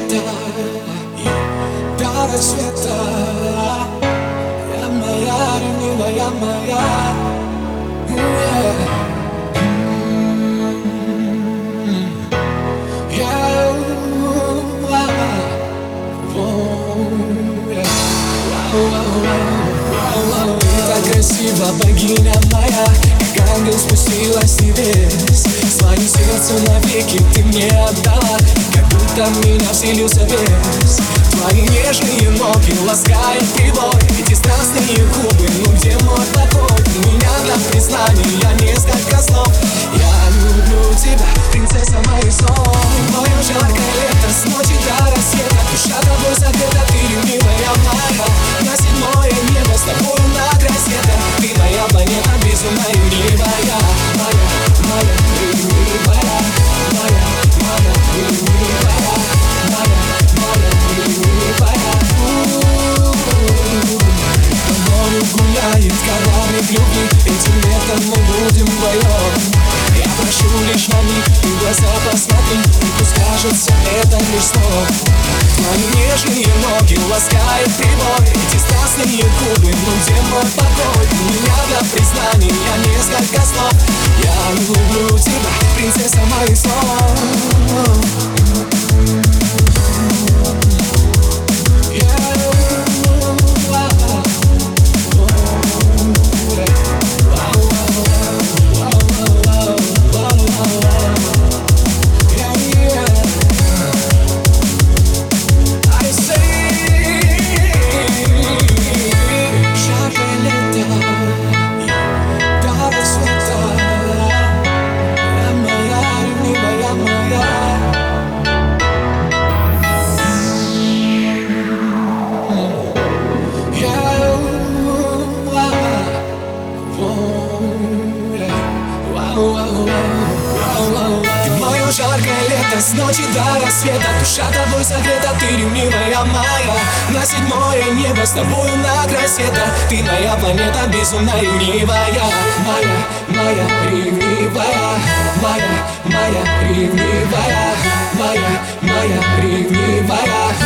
лето и до рассвета. Я моя, ревнивая моя. Ты так красива, богиня моя, как ангел спустилась с небес. Своим сердцем навеки ты мне отдала, как будто в меня вселился бес. Твои нежные ноги ласкают прибой, эти страстные губы, ну где мой покой? У меня для признания несколько слов. Я люблю тебя, принцесса моих снов. Мое жаркое лето с ночи до рассвета, душа тобой согрета, ты ревнивая моя. На седьмое небо с тобой на край света. Ты моя планета безумная, ревнивая. Моя ревнивая. Моя ревнивая. Моя ревнивая. По морю гуляет кораблик любви, этим летом мы будем вдвоем. Я прошу лишь на миг, ты в глаза посмотри, и пусть кажется это лишь снова. Твои нежные ноги ласкают прибой, эти страстные губы, ну где мой покой? У меня для признания несколько слов. Я люблю тебя, принцесса моих снов. Мое жаркое лето с ночи до рассвета, душа тобой согрета, ты ревнивая моя. На седьмое небо с тобою на край света. Ты моя планета безумная, ревнивая. Моя ревнивая. Моя ревнивая. Моя ревнивая.